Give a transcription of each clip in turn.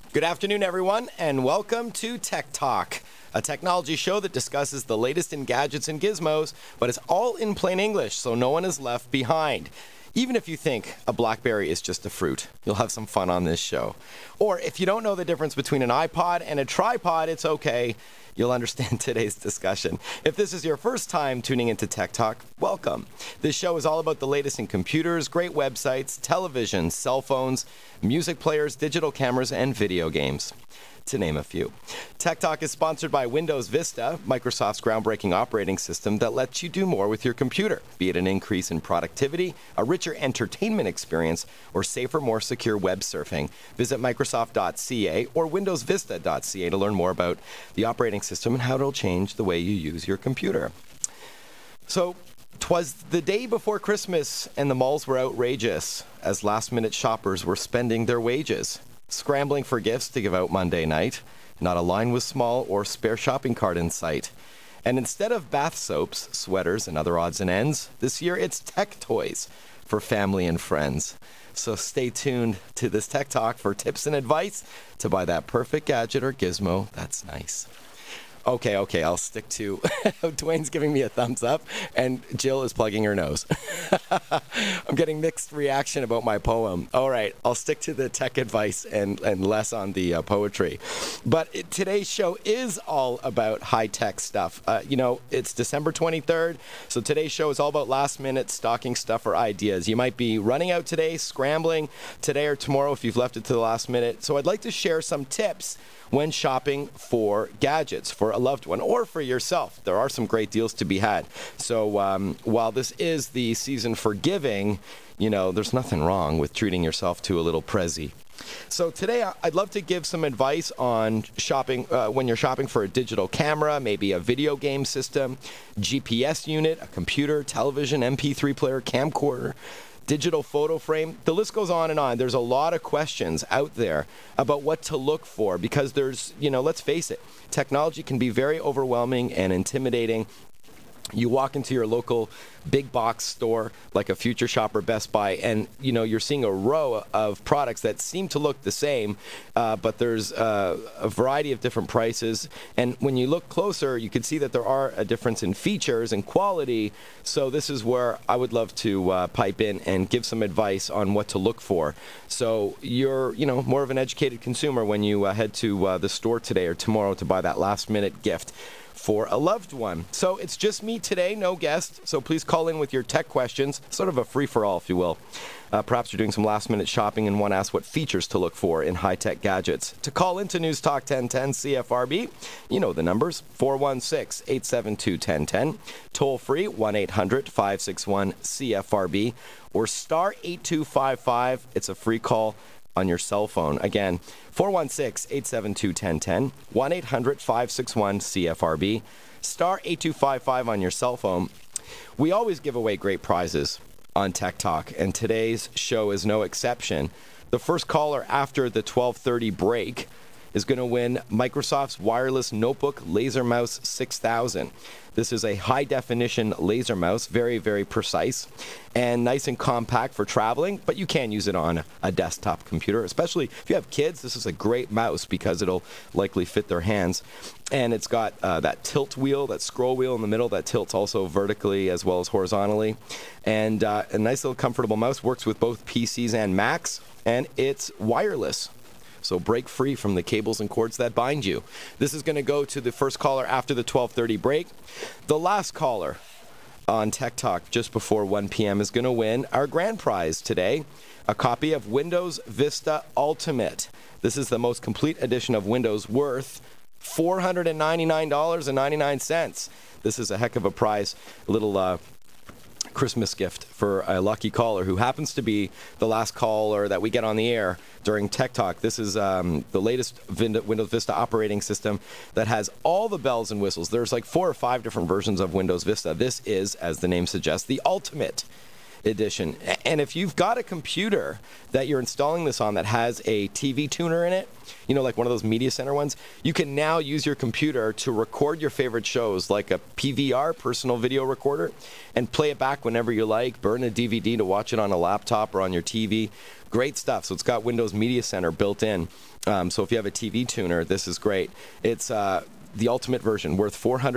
Good afternoon, everyone, and welcome to Tech Talk, a technology show that discusses the latest in gadgets and gizmos, but it's all in plain English, so no one is left behind. Even if you think a BlackBerry is just a fruit, you'll have some fun on this show. Or if you don't know the difference between an iPod and a tripod, it's okay. You'll understand today's discussion. If this is your first time tuning into Tech Talk, welcome. This show is all about the latest in computers, great websites, television, cell phones, music players, digital cameras, and video games, to name a few. Tech Talk is sponsored by Windows Vista, Microsoft's groundbreaking operating system that lets you do more with your computer, be it an increase in productivity, a richer entertainment experience, or safer, more secure web surfing. Visit Microsoft.ca or WindowsVista.ca to learn more about the operating system and how it'll change the way you use your computer. So, 'twas the day before Christmas, and the malls were outrageous as last-minute shoppers were spending their wages, scrambling for gifts to give out Monday night. Not a line was small or spare shopping cart in sight. And instead of bath soaps, sweaters, and other odds and ends, this year it's tech toys for family and friends. So stay tuned to this Tech Talk for tips and advice to buy that perfect gadget or gizmo that's nice. Okay, I'll stick to Dwayne's giving me a thumbs up, and Jill is plugging her nose. I'm getting mixed reaction about my poem. All right, I'll stick to the tech advice and less on the poetry. But today's show is all about high-tech stuff. It's December 23rd, so today's show is all about last-minute stocking stuff or ideas. You might be running out today, scrambling today or tomorrow if you've left it to the last minute. So I'd like to share some tips when shopping for gadgets for a loved one or for yourself. There are some great deals to be had. So while this is the season for giving, there's nothing wrong with treating yourself to a little prezzy. So today I'd love to give some advice on shopping when you're shopping for a digital camera, maybe a video game system, GPS unit, a computer, television, MP3 player, camcorder, digital photo frame. The list goes on and on. There's a lot of questions out there about what to look for because there's, let's face it, technology can be very overwhelming and intimidating. You walk into your local big box store like a Future Shop or Best Buy, and you're seeing a row of products that seem to look the same, but there's a variety of different prices. And when you look closer, you can see that there are a difference in features and quality. So this is where I would love to pipe in and give some advice on what to look for. So you're more of an educated consumer when you head to the store today or tomorrow to buy that last-minute gift for a loved one. So it's just me today, no guest. So please call in with your tech questions, sort of a free-for-all, if you will. Perhaps you're doing some last-minute shopping and want to ask what features to look for in high-tech gadgets. To call into News Talk 1010 CFRB, you know the numbers, 416-872-1010, toll-free 1-800-561-CFRB, or star 8255. It's a free call on your cell phone. Again, 416-872-1010, 1-800-561-CFRB, star 8255 on your cell phone. We always give away great prizes on Tech Talk, and today's show is no exception. The first caller after the 12:30 break is going to win Microsoft's wireless notebook Laser Mouse 6000. This is a high-definition laser mouse, very, very precise, and nice and compact for traveling, but you can use it on a desktop computer, especially if you have kids. This is a great mouse because it'll likely fit their hands. And it's got that tilt wheel, that scroll wheel in the middle that tilts also vertically as well as horizontally. And a nice little comfortable mouse, works with both PCs and Macs, and it's wireless. So break free from the cables and cords that bind you. This is going to go to the first caller after the 12:30 break. The last caller on Tech Talk just before 1 p.m. is going to win our grand prize today, a copy of Windows Vista Ultimate. This is the most complete edition of Windows, worth $499.99. This is a heck of a prize, a little Christmas gift for a lucky caller who happens to be the last caller that we get on the air during Tech Talk. This is the latest Windows Vista operating system that has all the bells and whistles. There's like 4 or 5 different versions of Windows Vista. This is, as the name suggests, the ultimate. edition. And if you've got a computer that you're installing this on that has a TV tuner in it, you know, like one of those media center ones, you can now use your computer to record your favorite shows like a PVR, personal video recorder, and play it back whenever you like, burn a DVD to watch it on a laptop or on your TV. Great stuff. So it's got Windows Media Center built in. So if you have a TV tuner, this is great. It's the ultimate version, worth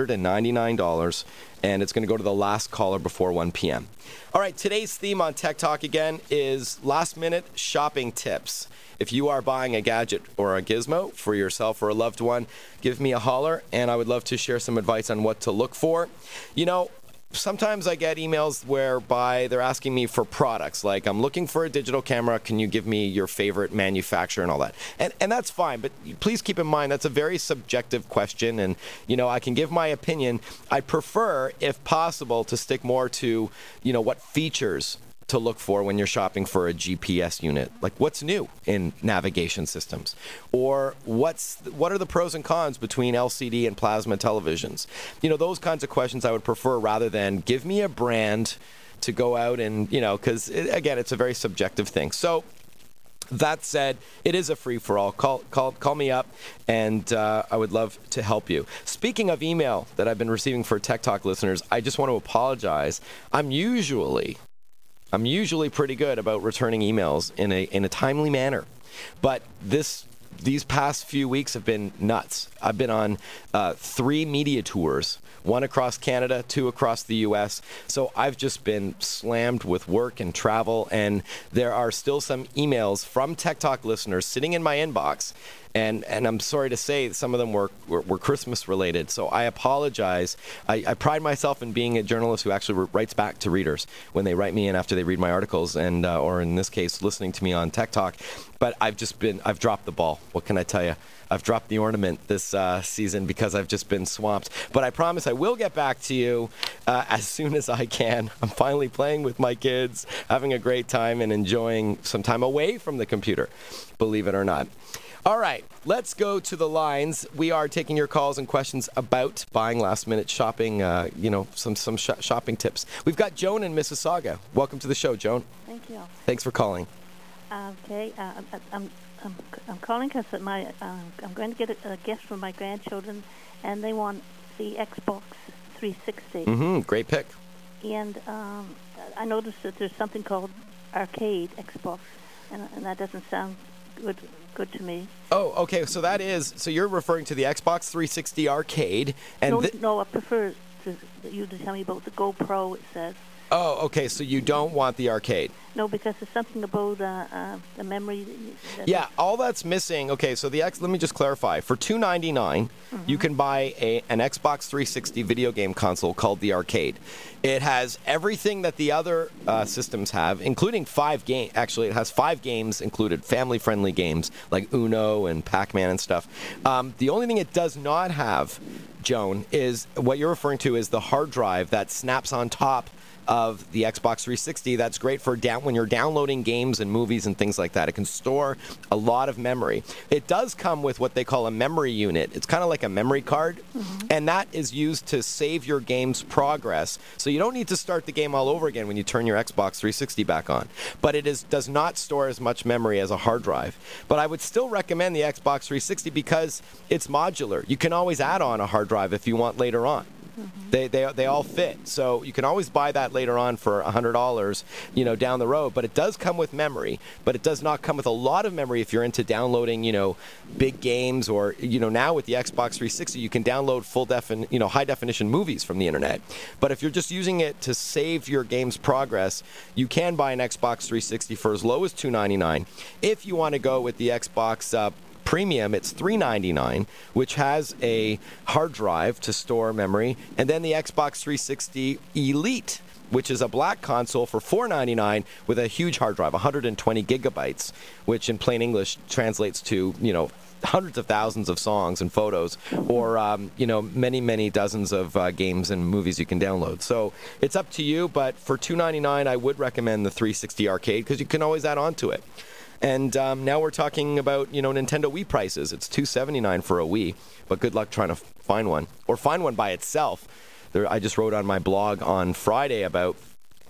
$499, and it's going to go to the last caller before 1 p.m. All right, today's theme on Tech Talk, again, is last-minute shopping tips. If you are buying a gadget or a gizmo for yourself or a loved one, give me a holler, and I would love to share some advice on what to look for. You know, sometimes I get emails whereby they're asking me for products, like I'm looking for a digital camera, can you give me your favorite manufacturer and all that? And that's fine, but please keep in mind that's a very subjective question, and you know, I can give my opinion. I prefer, if possible, to stick more to, you know, what features to look for when you're shopping for a GPS unit, like what's new in navigation systems, or what are the pros and cons between LCD and plasma televisions. You know, those kinds of questions I would prefer, rather than give me a brand to go out and, you know, because again, it's a very subjective thing. So that said, it is a free-for-all. Call me up, and I would love to help you. Speaking of email that I've been receiving for Tech Talk listeners, I just want to apologize. I'm usually pretty good about returning emails in a timely manner, but these past few weeks have been nuts. I've been on 3 media tours, 1 across Canada, 2 across the U.S. So I've just been slammed with work and travel, and there are still some emails from Tech Talk listeners sitting in my inbox. And I'm sorry to say some of them were Christmas related, so I apologize. I pride myself in being a journalist who actually writes back to readers when they write me in after they read my articles, and or in this case, listening to me on Tech Talk. But I've dropped the ball. What can I tell you? I've dropped the ornament this season because I've just been swamped. But I promise I will get back to you as soon as I can. I'm finally playing with my kids, having a great time, and enjoying some time away from the computer, believe it or not. All right, let's go to the lines. We are taking your calls and questions about buying last-minute shopping, some shopping tips. We've got Joan in Mississauga. Welcome to the show, Joan. Thank you. Thanks for calling. Okay, I'm calling because I'm going to get a gift for my grandchildren, and they want the Xbox 360. Great pick. And I noticed that there's something called Arcade Xbox, and that doesn't sound good to me. Oh, okay. So you're referring to the Xbox 360 Arcade, and no, I prefer you to tell me about the GoPro. It says. Oh, okay. So you don't want the arcade? No, because there's something about the memory. Yeah, all that's missing. Okay, so let me just clarify. For $299, you can buy an Xbox 360 video game console called the Arcade. It has everything that the other systems have, including 5 games. Actually, it has 5 games included, family-friendly games like Uno and Pac-Man and stuff. The only thing it does not have, Joan, is what you're referring to is the hard drive that snaps on top of the Xbox 360. That's great for when you're downloading games and movies and things like that. It can store a lot of memory. It does come with what they call a memory unit. It's kind of like a memory card, and that is used to save your game's progress. So you don't need to start the game all over again when you turn your Xbox 360 back on. But it does not store as much memory as a hard drive. But I would still recommend the Xbox 360 because it's modular. You can always add on a hard drive if you want later on. They all fit, so you can always buy that later on for $100, down the road. But it does come with memory, but it does not come with a lot of memory if you're into downloading, big games, or now with the Xbox 360 you can download high definition movies from the internet. But if you're just using it to save your game's progress, you can buy an Xbox 360 for as low as $299. If you want to go with the Xbox Premium, it's $399, which has a hard drive to store memory, and then the Xbox 360 Elite, which is a black console for $499 with a huge hard drive, 120 gigabytes, which in plain English translates to, hundreds of thousands of songs and photos, or many, many dozens of games and movies you can download. So it's up to you, but for $299, I would recommend the 360 Arcade because you can always add on to it. And now we're talking about, Nintendo Wii prices. It's $279 for a Wii, but good luck trying to find one. Or find one by itself. I just wrote on my blog on Friday about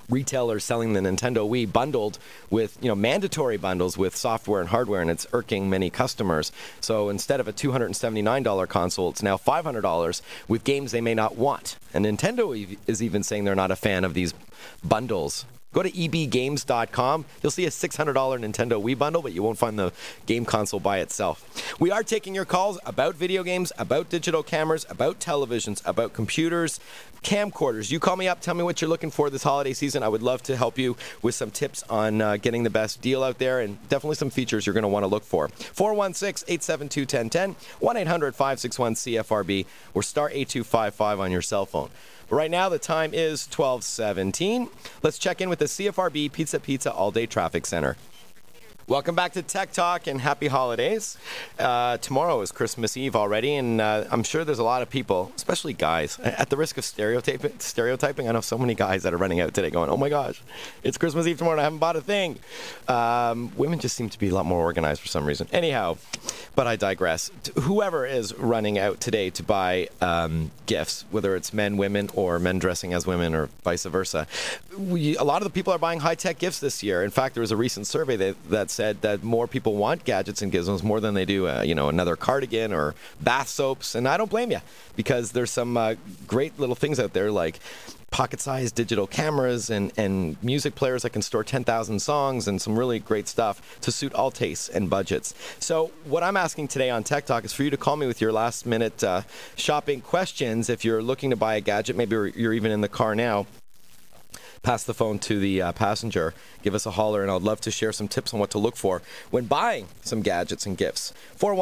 retailers selling the Nintendo Wii bundled with, mandatory bundles with software and hardware, and it's irking many customers. So instead of a $279 console, it's now $500 with games they may not want. And Nintendo is even saying they're not a fan of these bundles. Go to ebgames.com. You'll see a $600 Nintendo Wii bundle, but you won't find the game console by itself. We are taking your calls about video games, about digital cameras, about televisions, about computers, camcorders. You call me up, tell me what you're looking for this holiday season. I would love to help you with some tips on getting the best deal out there, and definitely some features you're going to want to look for. 416-872-1010, 1-800-561-CFRB, or star 8255 on your cell phone. But right now, the time is 12:17. Let's check in with the CFRB Pizza All-Day Traffic Center. Welcome back to Tech Talk and happy holidays. Tomorrow is Christmas Eve already, and I'm sure there's a lot of people, especially guys, at the risk of stereotyping. I know so many guys that are running out today going, oh my gosh, it's Christmas Eve tomorrow and I haven't bought a thing. Women just seem to be a lot more organized for some reason. Anyhow, but I digress. Whoever is running out today to buy gifts, whether it's men, women, or men dressing as women, or vice versa, a lot of the people are buying high-tech gifts this year. In fact, there was a recent survey that said that more people want gadgets and gizmos more than they do, another cardigan or bath soaps. And I don't blame you, because there's some great little things out there like pocket-sized digital cameras and music players that can store 10,000 songs, and some really great stuff to suit all tastes and budgets. So what I'm asking today on Tech Talk is for you to call me with your last-minute shopping questions. If you're looking to buy a gadget, maybe you're even in the car now, pass the phone to the passenger, give us a holler, and I'd love to share some tips on what to look for when buying some gadgets and gifts.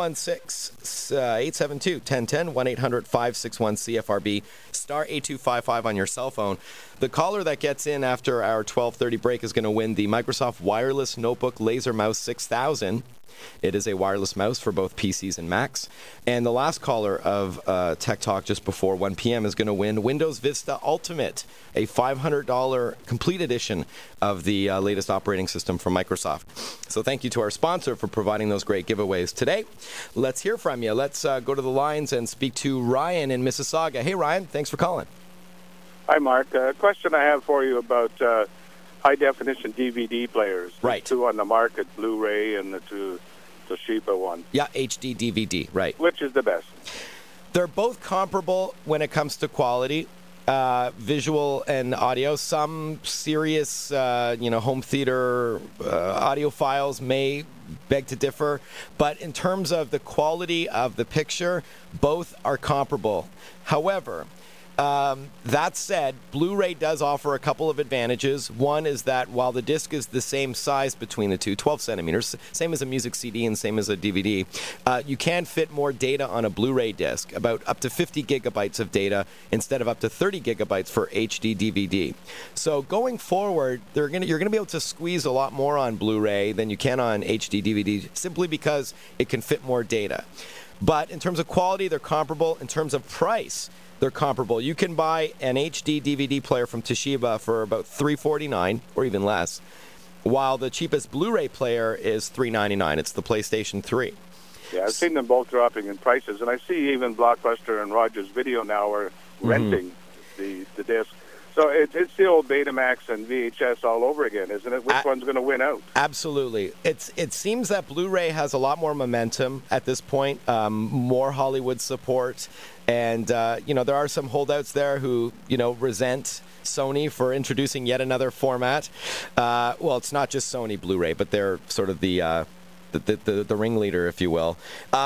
416-872-1010, 1-800-561-CFRB, star 8255 on your cell phone. The caller that gets in after our 12:30 break is going to win the Microsoft Wireless Notebook Laser Mouse 6000. It is a wireless mouse for both PCs and Macs. And the last caller of Tech Talk just before 1 p.m. is going to win Windows Vista Ultimate, a $500 complete edition of the latest operating system from Microsoft. So thank you to our sponsor for providing those great giveaways today. Let's hear from you. Let's go to the lines and speak to Ryan in Mississauga. Hey, Ryan, thanks for calling. Hi, Mark. A question I have for you about high-definition DVD players. Right. The two on the market, Blu-ray and the two Toshiba one. Yeah, HD DVD, right. Which is the best? They're both comparable when it comes to quality, visual and audio. Some serious, home theater audiophiles may beg to differ, but in terms of the quality of the picture, both are comparable. However, that said, Blu-ray does offer a couple of advantages. One is that while the disc is the same size between the two, 12 centimeters, same as a music CD and same as a DVD, you can fit more data on a Blu-ray disc, about up to 50 gigabytes of data instead of up to 30 gigabytes for HD DVD. So going forward, you're going to be able to squeeze a lot more on Blu-ray than you can on HD DVD, simply because it can fit more data. But in terms of quality, they're comparable. In terms of price, they're comparable. You can buy an HD DVD player from Toshiba for about $349 or even less, while the cheapest Blu-ray player is $399. It's the PlayStation 3. Yeah, I've seen them both dropping in prices, and I see even Blockbuster and Rogers Video now are renting the disc. So it's the old Betamax and VHS all over again, isn't it? Which one's going to win out? Absolutely. It seems that Blu-ray has a lot more momentum at this point, more Hollywood support. And, there are some holdouts there who, resent Sony for introducing yet another format. Well, it's not just Sony Blu-ray, but they're sort of the ringleader, if you will.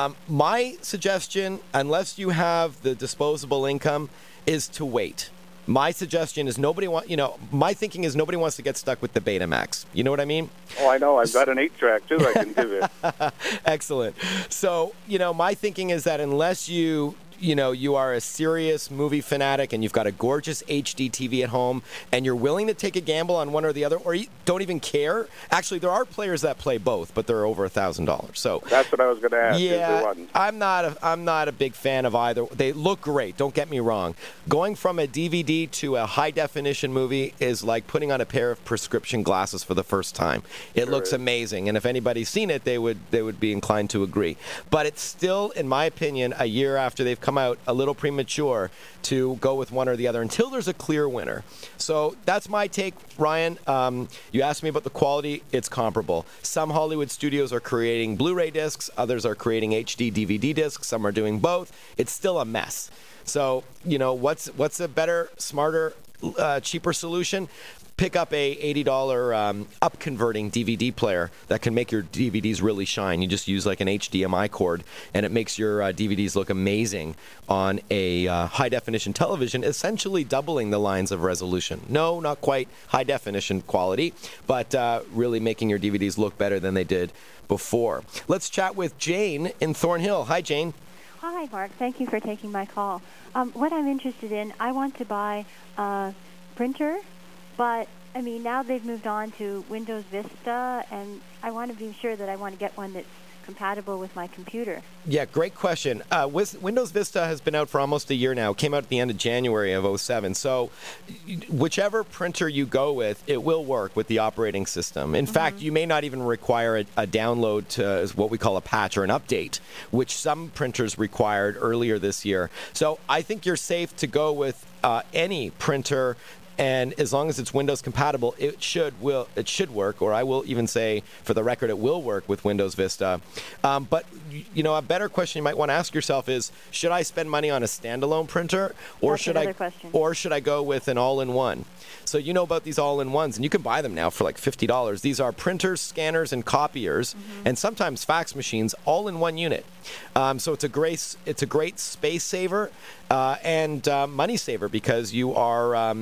My suggestion, unless you have the disposable income, is to wait. My suggestion is my thinking is nobody wants to get stuck with the Betamax. You know what I mean? Oh, I know. I've got an 8-track, too, I can give you. Excellent. So, my thinking is that unless you are a serious movie fanatic and you've got a gorgeous HD TV at home and you're willing to take a gamble on one or the other, or you don't even care. Actually, there are players that play both, but they're over $1,000. So that's what I was going to ask. Yeah, I'm not a big fan of either. They look great. Don't get me wrong. Going from a DVD to a high definition movie is like putting on a pair of prescription glasses for the first time. It looks amazing, and if anybody's seen it, they would be inclined to agree. But it's still, in my opinion, a year after they've come come out a little premature to go with one or the other until there's a clear winner. So that's my take, Ryan. You asked me about the quality. It's comparable. Some Hollywood studios are creating Blu-ray discs. Others are creating HD DVD discs. Some are doing both. It's still a mess. So, what's a better, smarter, cheaper solution? Pick up a $80 up-converting DVD player that can make your DVDs really shine. You just use like an HDMI cord, and it makes your DVDs look amazing on a high-definition television, essentially doubling the lines of resolution. No, not quite high-definition quality, but really making your DVDs look better than they did before. Let's chat with Jane in Thornhill. Hi, Jane. Hi, Mark. Thank you for taking my call. What I'm interested in, I want to buy a printer, but, now they've moved on to Windows Vista, and I want to be sure that I want to get one that's compatible with my computer. Yeah, great question. Windows Vista has been out for almost a year now. It came out at the end of January of 2007. So whichever printer you go with, it will work with the operating system. In fact, you may not even require a download to what we call a patch or an update, which some printers required earlier this year. So I think you're safe to go with any printer. And as long as it's Windows compatible, it should work, or I will even say, for the record, it will work with Windows Vista. But a better question you might want to ask yourself is, should I spend money on a standalone printer, or should I go with an all-in-one? So you know about these all-in-ones, and you can buy them now for like $50. These are printers, scanners, and copiers, and sometimes fax machines, all in one unit. So it's a great space saver and money saver, because you are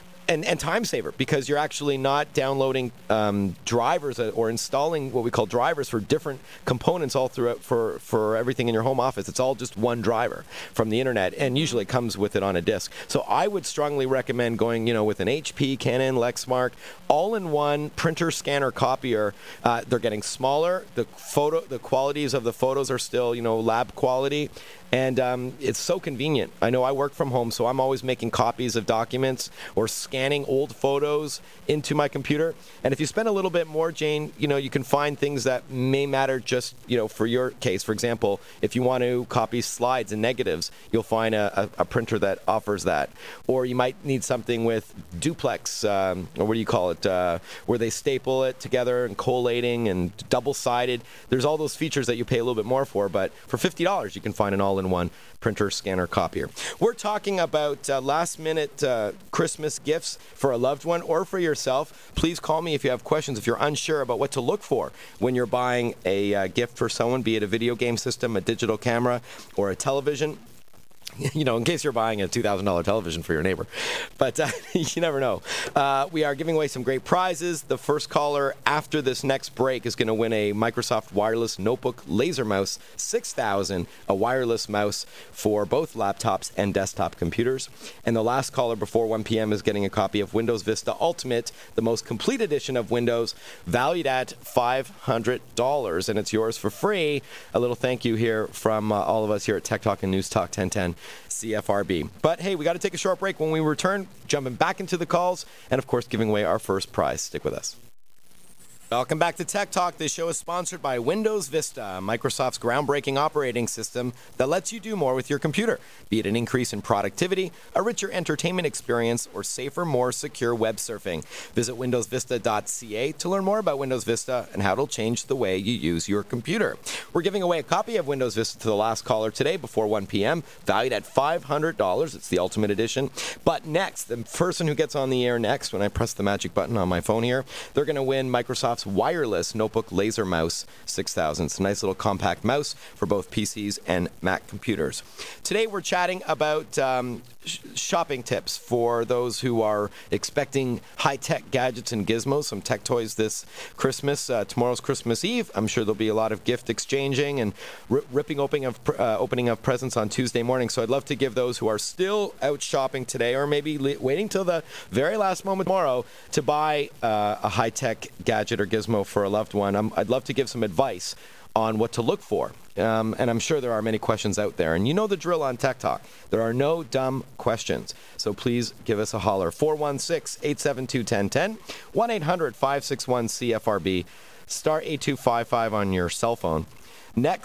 and time saver, because you're actually not downloading drivers or installing what we call drivers for different components all throughout for everything in your home office. It's all just one driver from the internet, and usually it comes with it on a disk. So I would strongly recommend going, with an HP, Canon, Lexmark, all-in-one printer, scanner, copier. They're getting smaller. The qualities of the photos are still, lab quality. And it's so convenient. I know I work from home, so I'm always making copies of documents or scanning old photos into my computer. And if you spend a little bit more, Jane, you can find things that may matter just, for your case. For example, if you want to copy slides and negatives, you'll find a printer that offers that. Or you might need something with duplex, or what do you call it, where they staple it together and collating and double-sided. There's all those features that you pay a little bit more for, but for $50, you can find an all-in-one printer, scanner, copier. We're talking about last-minute Christmas gifts for a loved one or for yourself. Please call me if you have questions, if you're unsure about what to look for when you're buying a gift for someone, be it a video game system, a digital camera, or a television. In case you're buying a $2,000 television for your neighbor. But you never know. We are giving away some great prizes. The first caller after this next break is going to win a Microsoft Wireless Notebook Laser Mouse 6000, a wireless mouse for both laptops and desktop computers. And the last caller before 1 p.m. is getting a copy of Windows Vista Ultimate, the most complete edition of Windows, valued at $500. And it's yours for free. A little thank you here from all of us here at Tech Talk and News Talk 1010. CFRB. But hey, we got to take a short break. When we return, jumping back into the calls, and of course, giving away our first prize. Stick with us. Welcome back to Tech Talk. This show is sponsored by Windows Vista, Microsoft's groundbreaking operating system that lets you do more with your computer, be it an increase in productivity, a richer entertainment experience, or safer, more secure web surfing. Visit windowsvista.ca to learn more about Windows Vista and how it'll change the way you use your computer. We're giving away a copy of Windows Vista to the last caller today before 1 p.m., valued at $500. It's the Ultimate Edition. But next, the person who gets on the air next, when I press the magic button on my phone here, they're going to win Microsoft's Wireless Notebook Laser Mouse 6000. It's a nice little compact mouse for both PCs and Mac computers. Today we're chatting about shopping tips for those who are expecting high-tech gadgets and gizmos, some tech toys this Christmas. Tomorrow's Christmas Eve. I'm sure there'll be a lot of gift exchanging and opening of presents on Tuesday morning. So I'd love to give those who are still out shopping today, or maybe waiting till the very last moment tomorrow, to buy a high-tech gadget or gizmo for a loved one. I'd love to give some advice on what to look for. And I'm sure there are many questions out there. And you know the drill on Tech Talk. There are no dumb questions. So please give us a holler. 416-872-1010, 1-800-561-CFRB, star 8255 on your cell phone. Next,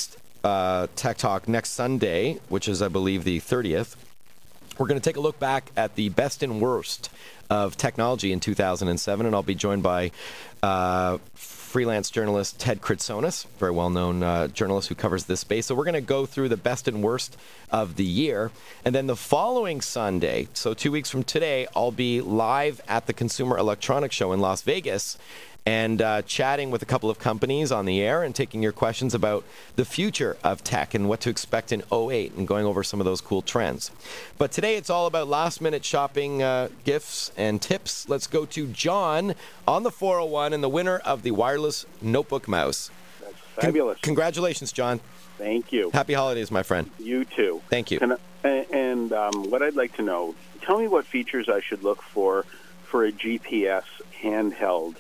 Tech Talk next Sunday, which is, I believe, the 30th, we're going to take a look back at the best and worst of technology in 2007, and I'll be joined by freelance journalist Ted Kritsonis, very well-known journalist who covers this space. So we're going to go through the best and worst of the year. And then the following Sunday, so 2 weeks from today, I'll be live at the Consumer Electronics Show in Las Vegas and chatting with a couple of companies on the air and taking your questions about the future of tech and what to expect in 2008 and going over some of those cool trends. But today it's all about last-minute shopping gifts and tips. Let's go to John on the 401 and the winner of the wireless notebook mouse. That's fabulous. Congratulations, John. Thank you. Happy holidays, my friend. You too. Thank you. And what I'd like to know, tell me what features I should look for a GPS handheld.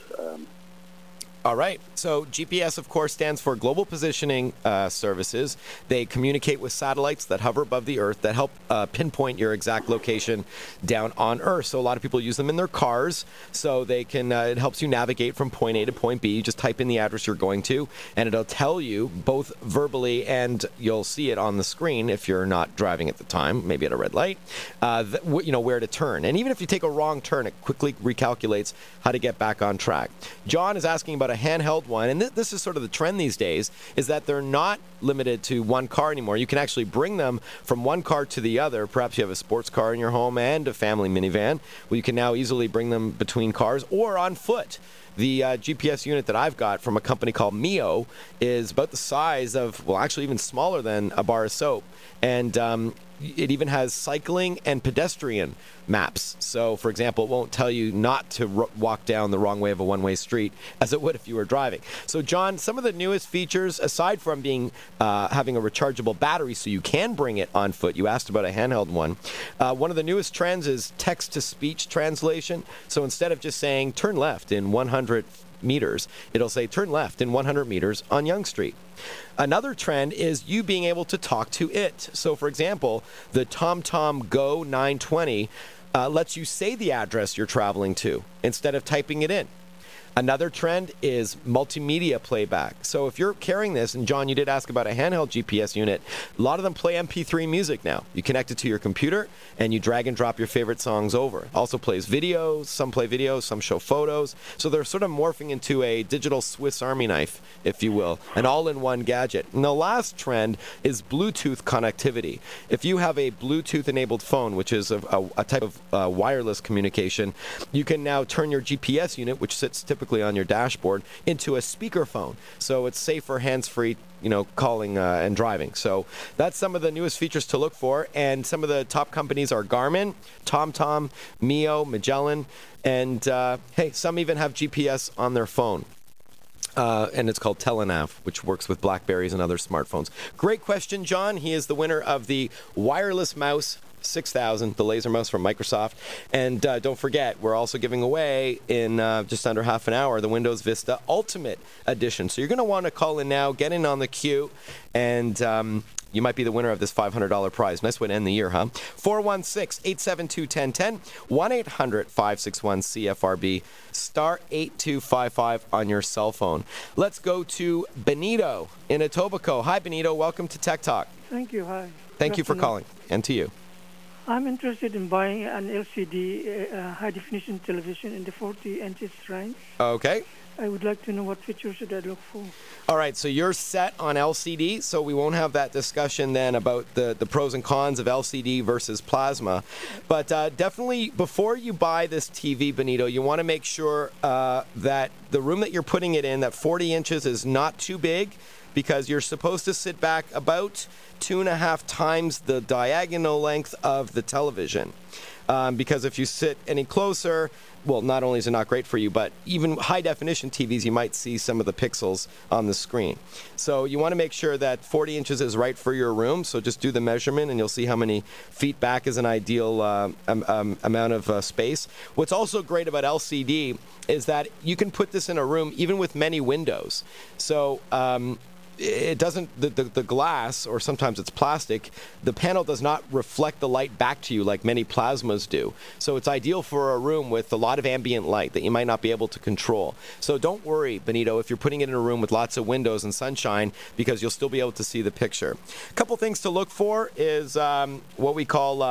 All right. So GPS, of course, stands for Global Positioning Services. They communicate with satellites that hover above the Earth that help pinpoint your exact location down on Earth. So a lot of people use them in their cars, so they can. It helps you navigate from point A to point B. You just type in the address you're going to, and it'll tell you both verbally and you'll see it on the screen if you're not driving at the time, maybe at a red light, where to turn. And even if you take a wrong turn, it quickly recalculates how to get back on track. John is asking about a handheld one, and this is sort of the trend these days, is that they're not limited to one car anymore. You can actually bring them from one car to the other. Perhaps you have a sports car in your home and a family minivan. Well, you can now easily bring them between cars or on foot. The GPS unit that I've got from a company called Mio is about the size of, well, actually even smaller than a bar of soap. And it even has cycling and pedestrian maps. So, for example, it won't tell you not to walk down the wrong way of a one-way street as it would if you were driving. So, John, some of the newest features, aside from being having a rechargeable battery so you can bring it on foot, you asked about a handheld one. One of the newest trends is text-to-speech translation. So instead of just saying, turn left in 100 meters, it'll say turn left in 100 meters on Yonge Street. Another trend is you being able to talk to it. So, for example, the TomTom Go 920 lets you say the address you're traveling to instead of typing it in. Another trend is multimedia playback. So if you're carrying this, and John, you did ask about a handheld GPS unit, a lot of them play MP3 music now. You connect it to your computer, and you drag and drop your favorite songs over. Also plays videos, some play videos, some show photos. So they're sort of morphing into a digital Swiss Army knife, if you will, an all-in-one gadget. And the last trend is Bluetooth connectivity. If you have a Bluetooth-enabled phone, which is a type of wireless communication, you can now turn your GPS unit, which sits typically on your dashboard, into a speakerphone. So it's safe for hands-free, calling and driving. So that's some of the newest features to look for. And some of the top companies are Garmin, TomTom, Mio, Magellan, and some even have GPS on their phone. And it's called Telenav, which works with Blackberries and other smartphones. Great question, John. He is the winner of the wireless mouse 6000, the laser mouse from Microsoft. And don't forget, we're also giving away in just under half an hour the Windows Vista Ultimate Edition. So you're going to want to call in now, get in on the queue, and you might be the winner of this $500 prize. Nice way to end the year, huh? 416-872-1010, 1-800-561-CFRB, star 8255 on your cell phone. Let's go to Benito in Etobicoke. Hi, Benito. Welcome to Tech Talk. Thank you. Hi. Thank you for calling. And to you. I'm interested in buying an LCD high-definition television in the 40 inches range. Okay. I would like to know what features should I look for. All right, so you're set on LCD, so we won't have that discussion then about the pros and cons of LCD versus plasma. But definitely, before you buy this TV, Benito, you want to make sure that the room that you're putting it in, that 40 inches, is not too big, because you're supposed to sit back about 2.5 times the diagonal length of the television. Because if you sit any closer, well, not only is it not great for you, but even high-definition TVs, you might see some of the pixels on the screen. So you want to make sure that 40 inches is right for your room. So just do the measurement, and you'll see how many feet back is an ideal amount of space. What's also great about LCD is that you can put this in a room even with many windows. So it doesn't, the glass, or sometimes it's plastic, the panel does not reflect the light back to you like many plasmas do. So it's ideal for a room with a lot of ambient light that you might not be able to control. So don't worry, Benito, if you're putting it in a room with lots of windows and sunshine, because you'll still be able to see the picture. A couple things to look for is what we call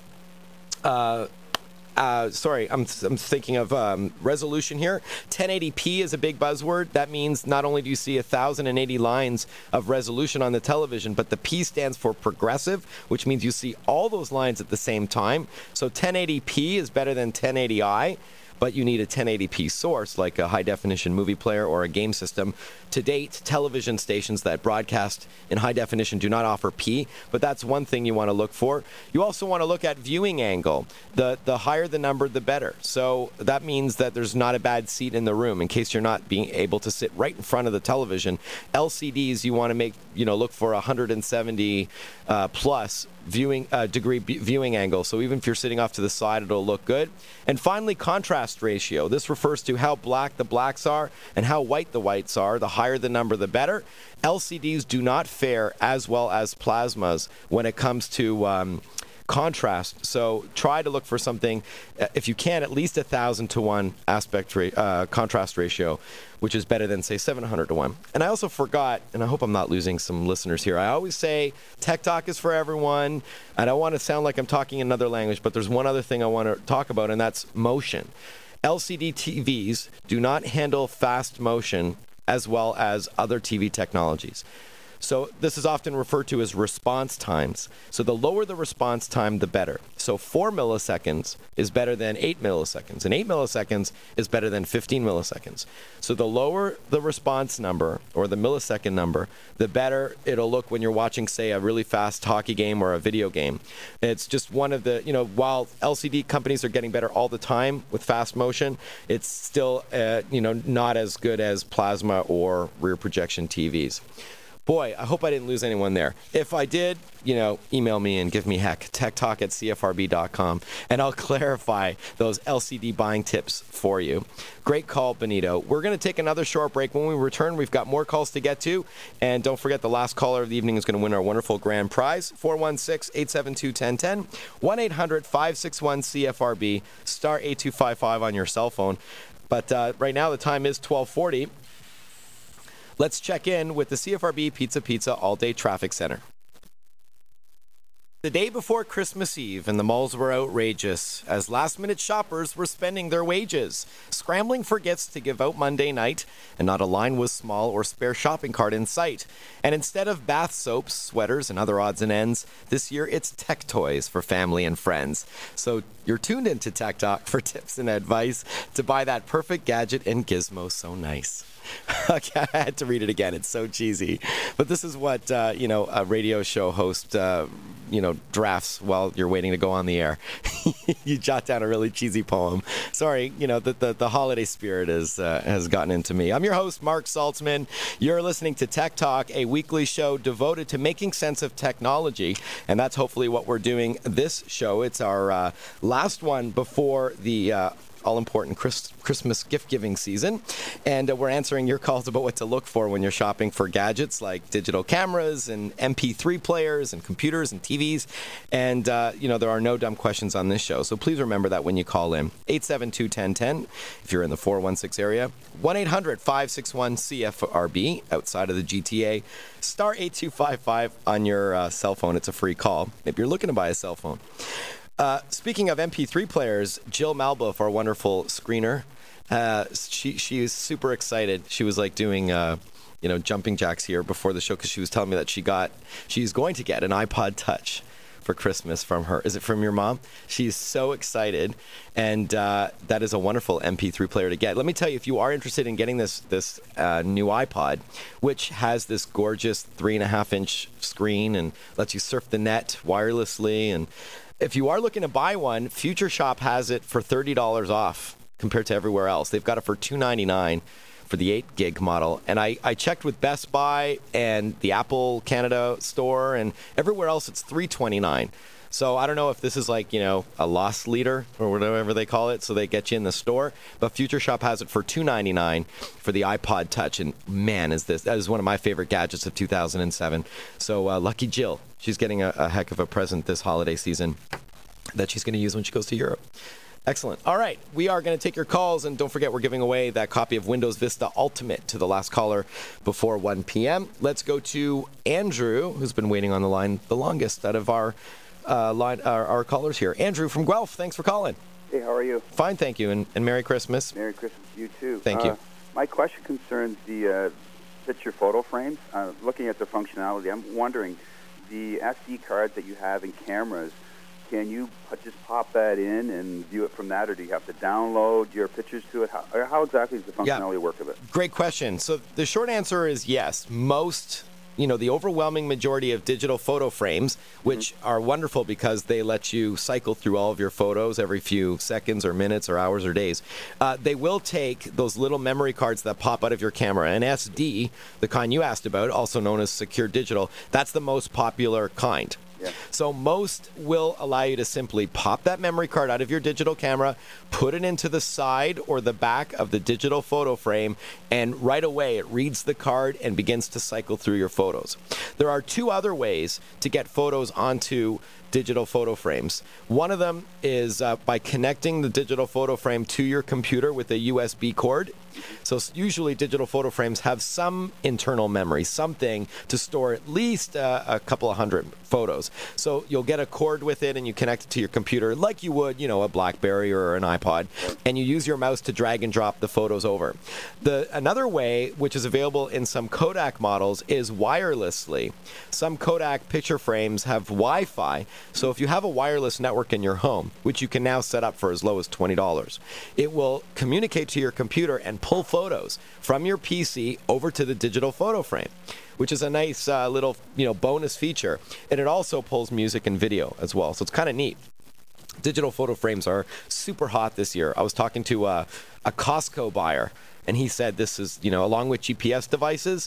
I'm thinking of resolution here. 1080p is a big buzzword. That means not only do you see 1080 lines of resolution on the television, but the P stands for progressive, which means you see all those lines at the same time. So 1080p is better than 1080i. But you need a 1080p source like a high-definition movie player or a game system. To date, television stations that broadcast in high definition do not offer P, but that's one thing you want to look for. You also want to look at viewing angle. The higher the number, the better. So that means that there's not a bad seat in the room in case you're not being able to sit right in front of the television. LCDs, you want to look for 170 plus degree viewing angle. So even if you're sitting off to the side, it'll look good. And finally, contrast ratio. This refers to how black the blacks are and how white the whites are. The higher the number, the better. LCDs do not fare as well as plasmas when it comes to contrast. So try to look for something, if you can, at least 1,000 to 1 contrast ratio, which is better than, say, 700 to 1. And I also forgot, and I hope I'm not losing some listeners here, I always say Tech Talk is for everyone. I don't want to sound like I'm talking another language, but there's one other thing I want to talk about, and that's motion. LCD TVs do not handle fast motion as well as other TV technologies. So this is often referred to as response times. So the lower the response time, the better. So 4 milliseconds is better than 8 milliseconds, and 8 milliseconds is better than 15 milliseconds. So the lower the response number, or the millisecond number, the better it'll look when you're watching, say, a really fast hockey game or a video game. It's just one of the, while LCD companies are getting better all the time with fast motion, it's still, not as good as plasma or rear projection TVs. Boy, I hope I didn't lose anyone there. If I did, email me and give me heck, techtalk@cfrb.com, and I'll clarify those LCD buying tips for you. Great call, Benito. We're going to take another short break. When we return, we've got more calls to get to, and don't forget the last caller of the evening is going to win our wonderful grand prize, 416-872-1010, 1-800-561-CFRB, star 8255 on your cell phone. But right now the time is 12:40. Let's check in with the CFRB Pizza All-Day Traffic Center. The day before Christmas Eve, and the malls were outrageous as last-minute shoppers were spending their wages, scrambling for gifts to give out Monday night, and not a line was small or spare shopping cart in sight. And instead of bath soaps, sweaters, and other odds and ends, this year it's tech toys for family and friends. So you're tuned into Tech Talk for tips and advice to buy that perfect gadget and gizmo so nice. Okay, I had to read it again. It's so cheesy. But this is what, a radio show host, drafts while you're waiting to go on the air. You jot down a really cheesy poem. Sorry, the holiday spirit has gotten into me. I'm your host, Mark Saltzman. You're listening to Tech Talk, a weekly show devoted to making sense of technology. And that's hopefully what we're doing this show. It's our last one before the all-important Christmas gift-giving season, and we're answering your calls about what to look for when you're shopping for gadgets like digital cameras and MP3 players and computers and TVs, and there are no dumb questions on this show, so please remember that when you call in. 872-1010 if you're in the 416 area, 1-800-561-CFRB outside of the GTA, star 8255 on your cell phone. It's a free call if you're looking to buy a cell phone. Speaking of MP3 players, Jill Malboff, our wonderful screener, she is super excited. She was like doing, jumping jacks here before the show because she was telling me that she's going to get an iPod Touch for Christmas from her. Is it from your mom? She's so excited, and that is a wonderful MP3 player to get. Let me tell you, if you are interested in getting this new iPod, which has this gorgeous 3.5-inch screen and lets you surf the net wirelessly, and if you are looking to buy one, Future Shop has it for $30 off compared to everywhere else. They've got it for $299 for the 8 gig model. And I checked with Best Buy and the Apple Canada store, and everywhere else it's $329. So I don't know if this is like, a loss leader or whatever they call it, so they get you in the store. But Future Shop has it for $299 for the iPod Touch. And man, that is one of my favorite gadgets of 2007. So lucky Jill, she's getting a heck of a present this holiday season that she's going to use when she goes to Europe. Excellent. All right. We are going to take your calls, and don't forget we're giving away that copy of Windows Vista Ultimate to the last caller before 1 p.m. Let's go to Andrew, who's been waiting on the line the longest out of our callers here. Andrew from Guelph, thanks for calling. Hey, how are you? Fine, thank you, and Merry Christmas. Merry Christmas to you, too. Thank you. My question concerns the picture photo frames. Looking at the functionality, I'm wondering, the SD cards that you have in cameras, can you just pop that in and view it from that, or do you have to download your pictures to it? How exactly does the functionality work of it? Great question. So the short answer is yes. Most, the overwhelming majority of digital photo frames, which are wonderful because they let you cycle through all of your photos every few seconds or minutes or hours or days, they will take those little memory cards that pop out of your camera. An SD, the kind you asked about, also known as secure digital, that's the most popular kind. Yeah. So most will allow you to simply pop that memory card out of your digital camera, put it into the side or the back of the digital photo frame, and right away it reads the card and begins to cycle through your photos. There are two other ways to get photos onto digital photo frames. One of them is by connecting the digital photo frame to your computer with a USB cord. So usually digital photo frames have some internal memory, something to store at least a couple of hundred photos. So you'll get a cord with it and you connect it to your computer like you would, a BlackBerry or an iPod, and you use your mouse to drag and drop the photos over. Another way, which is available in some Kodak models, is wirelessly. Some Kodak picture frames have Wi-Fi, so if you have a wireless network in your home, which you can now set up for as low as $20, it will communicate to your computer and pull photos from your PC over to the digital photo frame, which is a nice little bonus feature. And it also pulls music and video as well, so it's kind of neat. Digital photo frames are super hot this year. I was talking to a Costco buyer, and he said this is, along with GPS devices,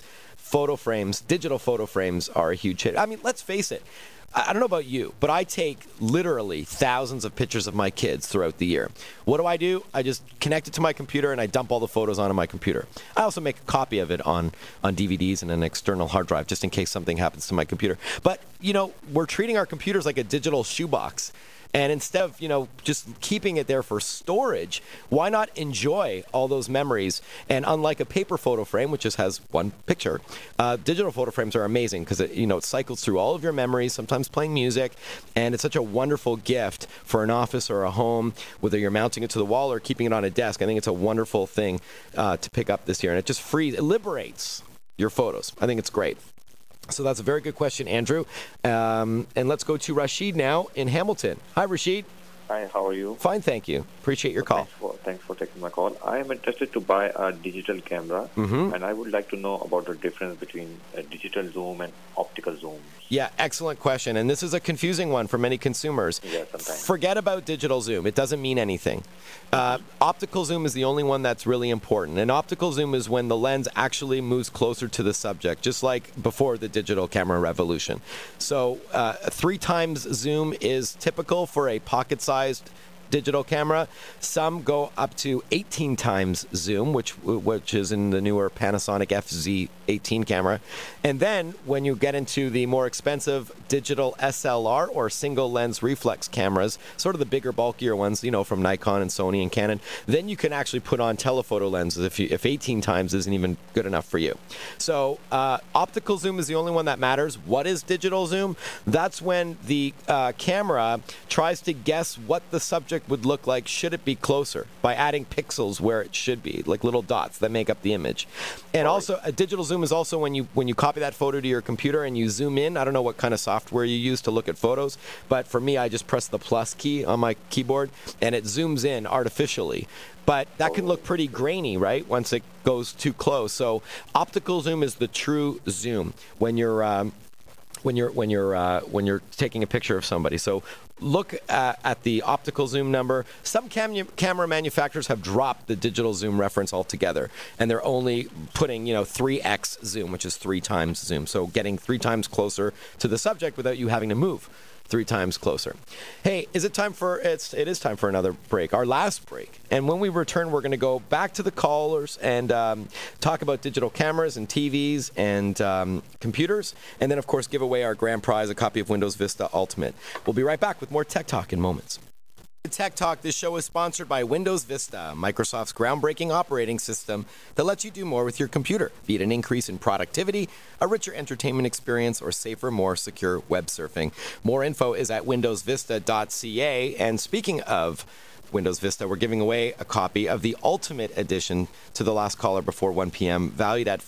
digital photo frames are a huge hit. I mean, let's face it. I don't know about you, but I take literally thousands of pictures of my kids throughout the year. What do? I just connect it to my computer and I dump all the photos onto my computer. I also make a copy of it on DVDs and an external hard drive just in case something happens to my computer. But, we're treating our computers like a digital shoebox. And instead of, just keeping it there for storage, why not enjoy all those memories? And unlike a paper photo frame, which just has one picture, digital photo frames are amazing because it cycles through all of your memories, sometimes playing music, and it's such a wonderful gift for an office or a home, whether you're mounting it to the wall or keeping it on a desk. I think it's a wonderful thing to pick up this year, and it liberates your photos. I think it's great. So that's a very good question, Andrew. And let's go to Rashid now in Hamilton. Hi, Rashid. Hi, how are you? Fine, thank you. Appreciate your call. Thanks for taking my call. I am interested to buy a digital camera, and I would like to know about the difference between a digital zoom and optical zoom. Yeah, excellent question. And this is a confusing one for many consumers. Yeah, sometimes. Forget about digital zoom. It doesn't mean anything. Optical zoom is the only one that's really important. And optical zoom is when the lens actually moves closer to the subject, just like before the digital camera revolution. So 3 times zoom is typical for a pocket-sized digital camera. Some go up to 18 times zoom, which is in the newer Panasonic FZ18 camera. And then when you get into the more expensive digital SLR or single lens reflex cameras, sort of the bigger, bulkier ones, from Nikon and Sony and Canon, then you can actually put on telephoto lenses if 18 times isn't even good enough for you. So optical zoom is the only one that matters. What is digital zoom? That's when the camera tries to guess what the subject would look like should it be closer by adding pixels where it should be, like little dots that make up the image. And also a digital zoom is also when you copy that photo to your computer and you zoom in. I don't know what kind of software you use to look at photos, but for me I just press the plus key on my keyboard and it zooms in artificially. But that can look pretty grainy, right, once it goes too close. So optical zoom is the true zoom when you're taking a picture of somebody. So look at the optical zoom number. Some camera manufacturers have dropped the digital zoom reference altogether, and they're only putting 3x zoom, which is 3 times zoom. So getting 3 times closer to the subject without you having to move. 3 times closer. Hey, it is time for another break, our last break. And when we return, we're going to go back to the callers and talk about digital cameras and TVs and computers. And then, of course, give away our grand prize, a copy of Windows Vista Ultimate. We'll be right back with more Tech Talk in moments. Tech Talk, this show is sponsored by Windows Vista, Microsoft's groundbreaking operating system that lets you do more with your computer, be it an increase in productivity, a richer entertainment experience, or safer, more secure web surfing. More info is at windowsvista.ca. And speaking of Windows Vista, we're giving away a copy of the Ultimate Edition to the last caller before 1 p.m., valued at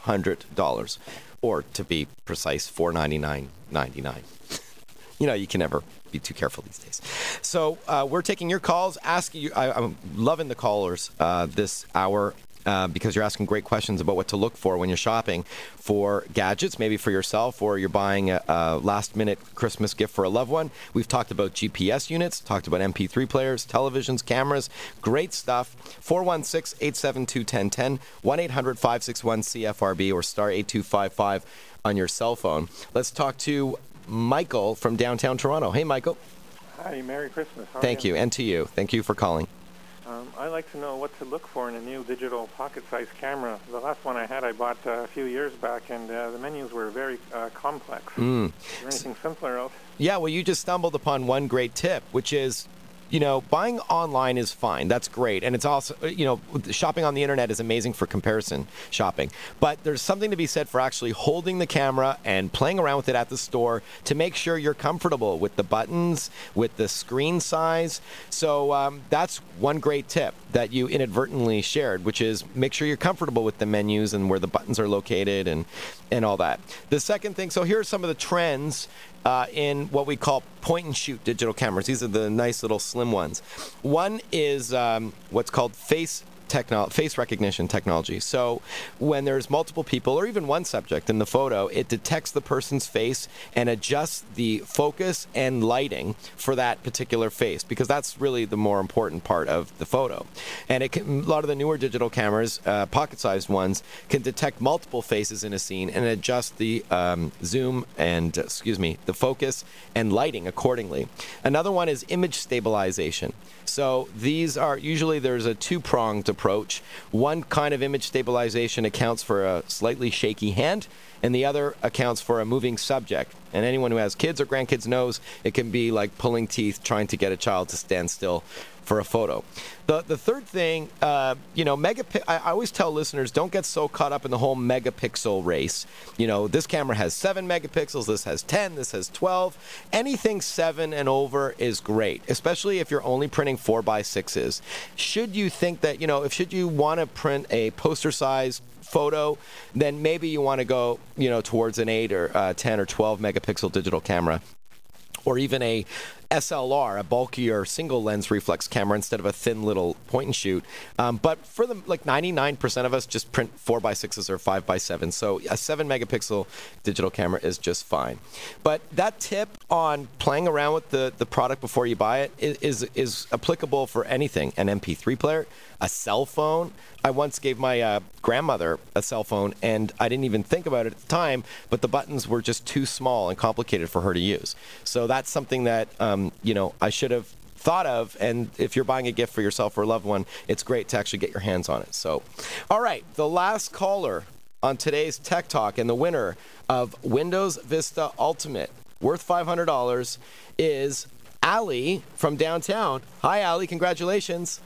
$500, or to be precise, $499.99. You know, you can never be too careful these days. So we're taking your calls. I'm loving the callers this hour because you're asking great questions about what to look for when you're shopping for gadgets, maybe for yourself, or you're buying a last-minute Christmas gift for a loved one. We've talked about GPS units, talked about MP3 players, televisions, cameras. Great stuff. 416-872-1010, 1-800-561-CFRB, or star 8255 on your cell phone. Let's talk to Michael from downtown Toronto. Hey, Michael. Hi, Merry Christmas. Thank you, and to you. Thank you for calling. I'd like to know what to look for in a new digital pocket-sized camera. The last one I had, I bought a few years back, and the menus were very complex. Is there anything simpler else? Yeah, well, you just stumbled upon one great tip, which is, you know, buying online is fine. That's great. And it's also, you know, shopping on the internet is amazing for comparison shopping. But there's something to be said for actually holding the camera and playing around with it at the store to make sure you're comfortable with the buttons, with the screen size. So that's one great tip that you inadvertently shared, which is make sure you're comfortable with the menus and where the buttons are located and all that. The second thing, so here are some of the trends in what we call point-and-shoot digital cameras. These are the nice little slim ones. One is what's called face recognition technology. So when there's multiple people or even one subject in the photo, it detects the person's face and adjusts the focus and lighting for that particular face, because that's really the more important part of the photo. And a lot of the newer digital cameras, pocket-sized ones, can detect multiple faces in a scene and adjust the zoom and, the focus and lighting accordingly. Another one is image stabilization. So these are usually there's a two-pronged approach. One kind of image stabilization accounts for a slightly shaky hand, and the other accounts for a moving subject. And anyone who has kids or grandkids knows it can be like pulling teeth trying to get a child to stand still for a photo. The third thing, I always tell listeners, don't get so caught up in the whole megapixel race. You know, this camera has 7 megapixels, this has 10, this has 12. Anything 7 and over is great, especially if you're only printing 4x6s. Should you think that, should you want to print a poster-sized photo, then maybe you want to go, towards an 8 or 10 or 12 megapixel digital camera, or even a SLR, a bulkier single lens reflex camera instead of a thin little point and shoot. But for 99% of us just print 4x6s or 5x7. So a 7 megapixel digital camera is just fine. But that tip on playing around with the product before you buy it is applicable for anything. An MP3 player, a cell phone. I once gave my grandmother a cell phone, and I didn't even think about it at the time, but the buttons were just too small and complicated for her to use. So that's something that, I should have thought of. And if you're buying a gift for yourself or a loved one, it's great to actually get your hands on it. So, all right, the last caller on today's Tech Talk and the winner of Windows Vista Ultimate, worth $500, is Ali from downtown. Hi, Ali. Congratulations.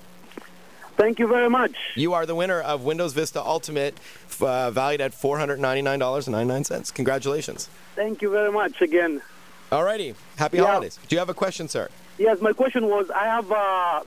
Thank you very much. You are the winner of Windows Vista Ultimate, valued at $499.99. Congratulations. Thank you very much again. All righty. Happy holidays. Do you have a question, sir? Yes, my question was, I have a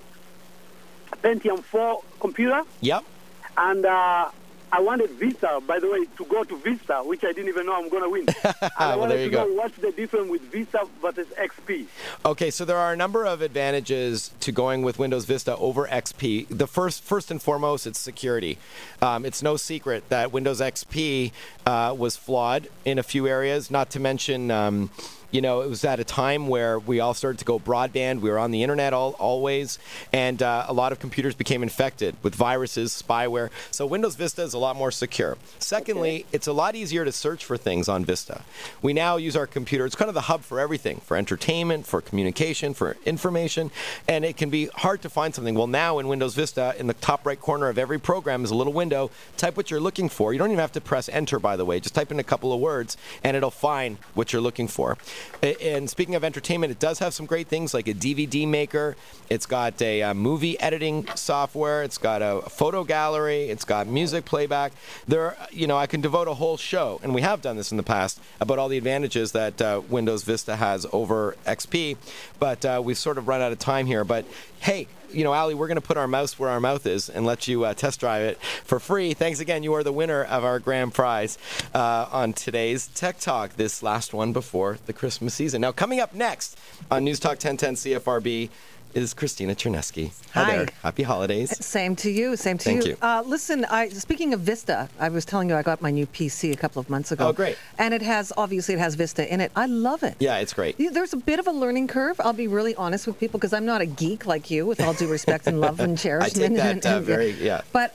Pentium 4 computer. Yep. And I wanted Vista, by the way, to go to Vista, which I didn't even know I'm going to win. And I wanted to know what's the difference with Vista versus XP. Okay, so there are a number of advantages to going with Windows Vista over XP. The first and foremost, it's security. It's no secret that Windows XP was flawed in a few areas, not to mention You know, it was at a time where we all started to go broadband. We were on the internet always, and a lot of computers became infected with viruses, spyware. So Windows Vista is a lot more secure. Secondly, it's a lot easier to search for things on Vista. We now use our computer. It's kind of the hub for everything, for entertainment, for communication, for information, and it can be hard to find something. Well, now in Windows Vista, in the top right corner of every program is a little window. Type what you're looking for. You don't even have to press enter, by the way. Just type in a couple of words, and it'll find what you're looking for. And speaking of entertainment, it does have some great things like a DVD maker. It's got a movie editing software. It's got a photo gallery. It's got music playback. I can devote a whole show, and we have done this in the past, about all the advantages that Windows Vista has over XP. But we've sort of run out of time here. But hey, Ali, we're going to put our mouse where our mouth is and let you test drive it for free. Thanks again. You are the winner of our grand prize on today's Tech Talk, this last one before the Christmas season. Now, coming up next on News Talk 1010 CFRB is Christina Chernesky. Hi there. Happy holidays. Same to you. Thank you. Listen, speaking of Vista, I was telling you I got my new PC a couple of months ago. Oh, great. And it has Vista in it. I love it. Yeah, it's great. There's a bit of a learning curve. I'll be really honest with people because I'm not a geek like you, with all due respect and love and cherishment. I take that very, yeah. But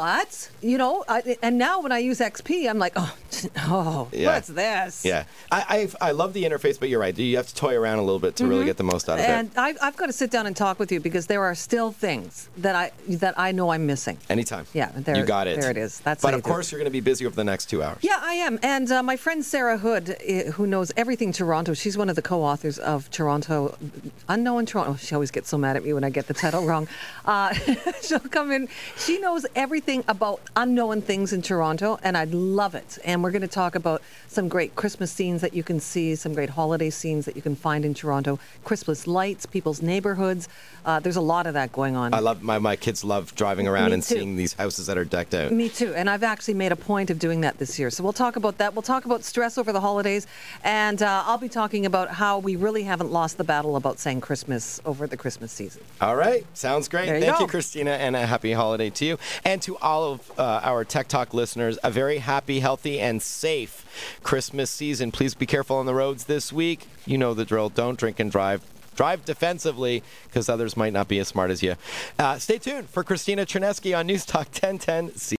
and now when I use XP, I'm like, yeah. What's this? Yeah. I love the interface, but you're right. You have to toy around a little bit to really get the most out of it. And I've got to sit down and talk with you because there are still things that I know I'm missing. Anytime. Yeah, you got it. There it is. But of course, you're going to be busy over the next 2 hours. Yeah, I am. And my friend Sarah Hood, who knows everything Toronto, she's one of the co-authors of Toronto, Unknown Toronto. Oh, she always gets so mad at me when I get the title wrong. She'll come in. She knows everything about unknown things in Toronto, and I love it. And we're going to talk about some great Christmas scenes that you can see, some great holiday scenes that you can find in Toronto, Christmas lights, people's neighborhoods. There's a lot of that going on. I love my kids love driving around and seeing these houses that are decked out. Me too. And I've actually made a point of doing that this year. So we'll talk about that. We'll talk about stress over the holidays. And I'll be talking about how we really haven't lost the battle about saying Christmas over the Christmas season. All right. Sounds great. Thank you, Christina, and a happy holiday to you. And to all of our Tech Talk listeners, a very happy, healthy, and safe Christmas season. Please be careful on the roads this week. You know the drill. Don't drink and drive. Drive defensively because others might not be as smart as you. Stay tuned for Christina Chernesky on News Talk 1010.